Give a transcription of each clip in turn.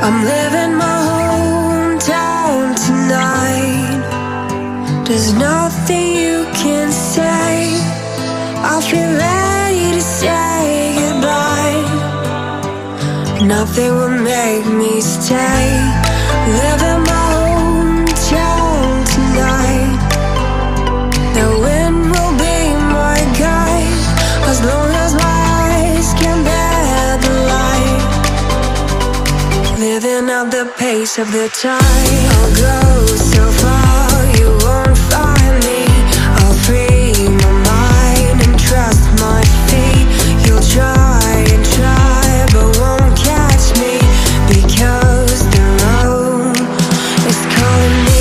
I'm living my hometown tonight. There's nothing you can say. I feel ready to say goodbye. Nothing will make me stay. Living my hometown tonight. The wind will be my guide, as long as my eyes can bear the light. Living at the pace of the tide. I'll go so far, you won't find me. I'll free my mind and trust my feet. You'll try and try, but won't catch me, because the road is calling me.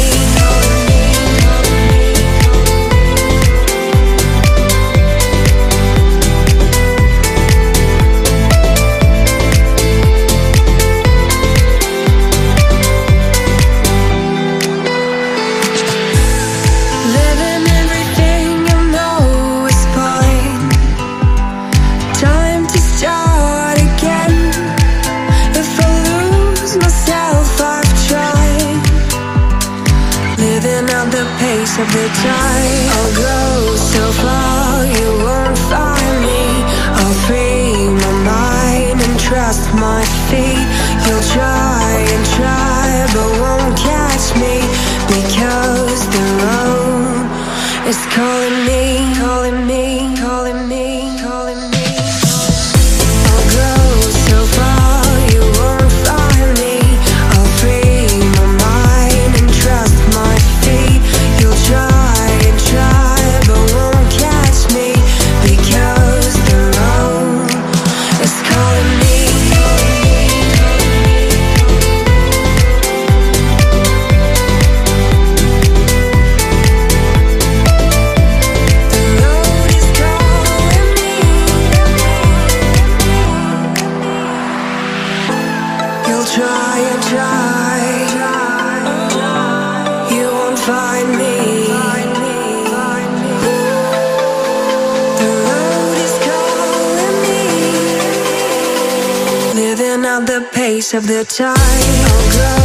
Of the tide, I'll go so far, you won't find me. I'll free my mind and trust my feet. You'll try and try, but won't catch me, because the road is calling me, calling me, calling me, calling me. I'll go so far, you won't find me. I'll free my mind and trust my feet. You'll try and try, but won't catch me, because the road is calling me. The road is calling me. You'll try and try, you won't find me. The road is calling me. Living at the pace of the tide. I'll go